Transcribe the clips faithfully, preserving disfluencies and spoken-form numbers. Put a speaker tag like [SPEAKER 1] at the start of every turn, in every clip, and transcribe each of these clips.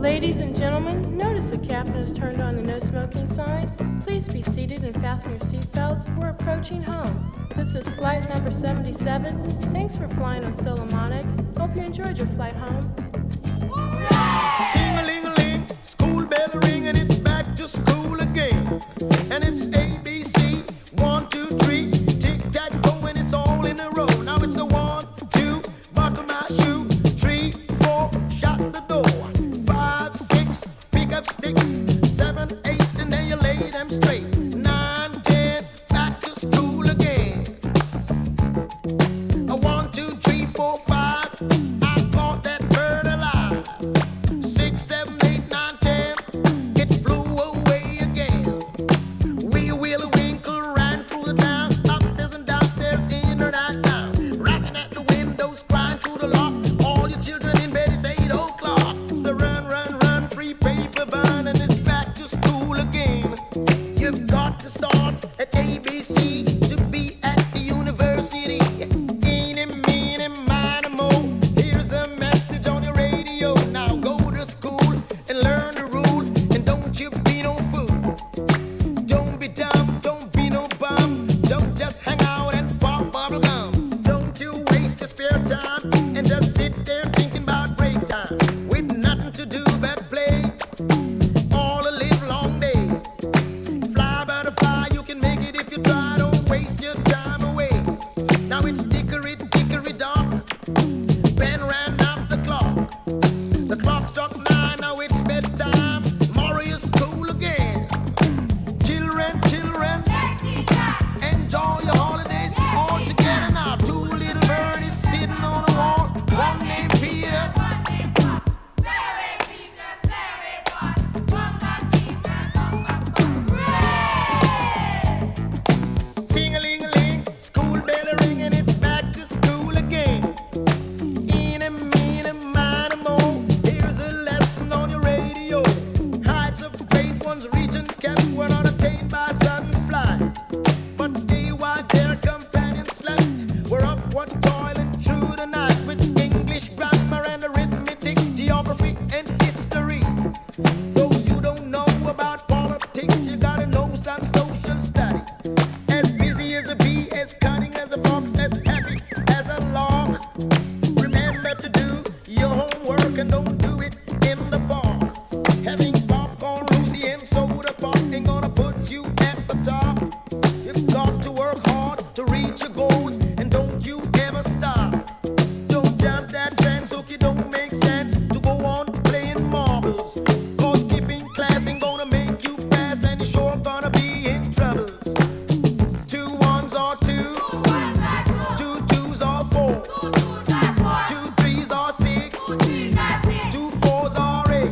[SPEAKER 1] Ladies and gentlemen, notice the captain has turned on the no smoking sign. Please be seated and fasten your seatbelts. We're approaching home. This is flight number seventy-seven. Thanks for flying on Solomonic. Hope you enjoyed your flight home.
[SPEAKER 2] Ting-a-ling-a-ling, school bell ring and it's back to school again. And it's A B C, one, two, three, tic-tac-toe and it's all in a row. Now it's a one, two, buckle my shoe, three, four, shut the door, five, six, pick up sticks, seven, eight, and then you lay them straight. Nine, ten, back to school again. A one, two, three, four, five, I caught that bird alive. Six, seven, eight, nine, ten, it flew away again. Wheel, wheel, winkle, ran through the town, upstairs and downstairs, in or out down. Rapping at the windows, crying through the lock. All your children in bed, it's eight o'clock. So run, run, run, free paper burn, and it's back to school again. You've got to start at A B C to be at the university. Eeny, meeny, miny, moe. Here's a message on your radio. Now go to school and learn the rule, and don't you be no fool. Don't be dumb, don't be no bum. Don't just hang out and pop bubble gum. Don't you waste your spare time and just sit there thinking about break time with nothing to do but play all the live long day. Fly butterfly, you can make it if you try. Don't waste your time away. Now it's dickory dickory dock. Ben ran out the clock. The clock struck nine. Now it's bedtime. Tomorrow is school again. Children, children, enjoy your holidays all together now. Two little birdies sitting on the wall. One named Peter. Ting-a-ling-a-ling, school bell ring and it's back to school again. Eeny, meeny, miny, moe. Here's a lesson on your radio. Heights of great ones reach and kept were not attained by sudden flight. But they while their companions slept were upward toiling through the night with English grammar and arithmetic, geography and history. Though you don't know about politics, you gotta know some social study. As busy as a bee, as cunning as a fox, as happy as a lark. Remember to do your homework and don't do it in the park. Having popcorn, Lucy, and soda pop ain't gonna put you at the top. You've got to work hard to reach your goals, and don't you ever stop. Don't jump that fence, okay, don't make sense to go on playing marbles. Cause skipping class ain't gonna make you pass, and you're sure gonna be in troubles. Two ones are two, two twos are four, two threes are six, two fours are eight,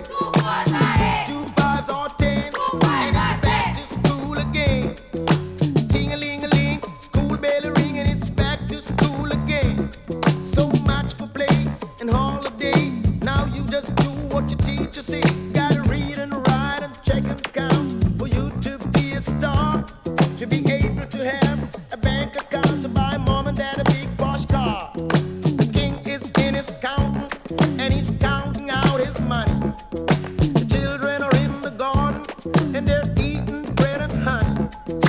[SPEAKER 2] two fives are ten, and it's back to school again. Ting-a-ling-a-ling, school bell ring and it's back to school again. So much for play and holiday. Now you just do what your teacher say. Gotta read and write and check and count for you to be a star. To be able to have a bank account, to buy mom and dad a big posh car. The king is in his counting and he's counting out his money. The children are in the garden and they're eating bread and honey.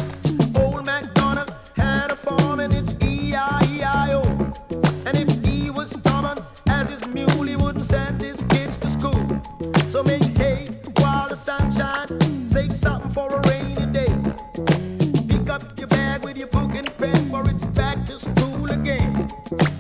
[SPEAKER 2] Old MacDonald had a farm and it's E I E I O. And if he was stubborn as his mule, he wouldn't send his kids to school. So make hay while the sun shines, save something for a rainy day. Pick up your bag with your book and pen, for it's back to school again.